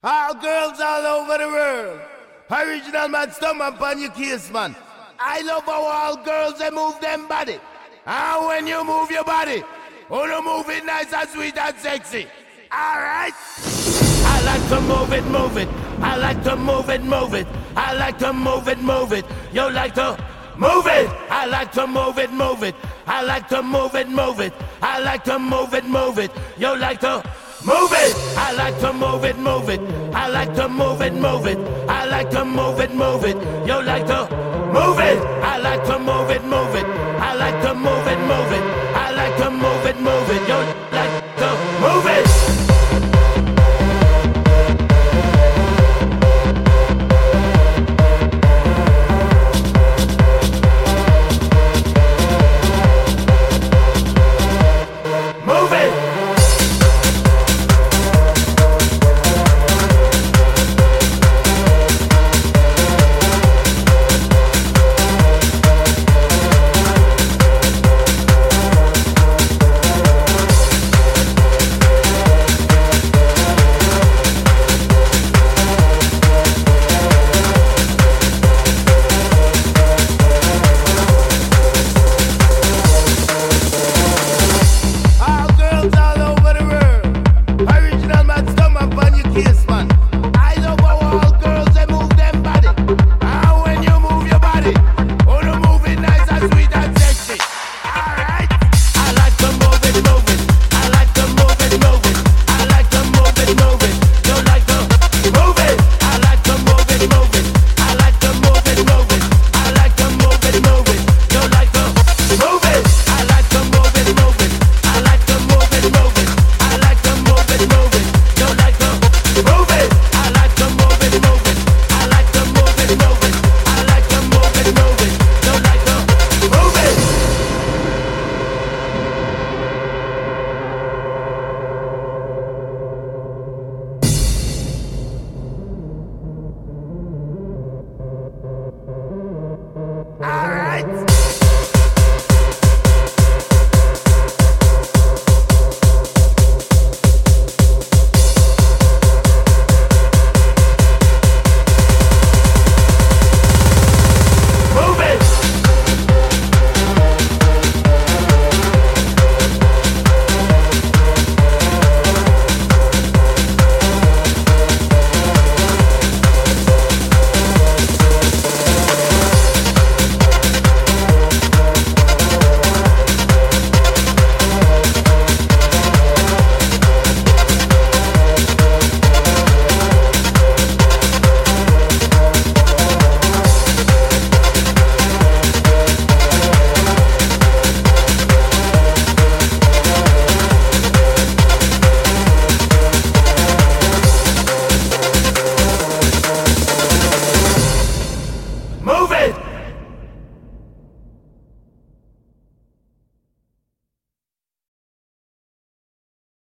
All girls all over the world. Original man, stomach on your case, man. I love how all girls they move them body. And when you move your body, you move it nice and sweet and sexy. Alright? I like to move it, move it. I like to move it, move it. I like to move it, move it. You like to move it. I like to move it, move it. I like to move it, move it. I like to move it, move it. You like to move it. I like to move it, move it. I like to move it, move it. I like to move it, move it. You like to move it. I like to move it, move it. I like to move it, move it. I like to move it, move it. You like to move it. Kiss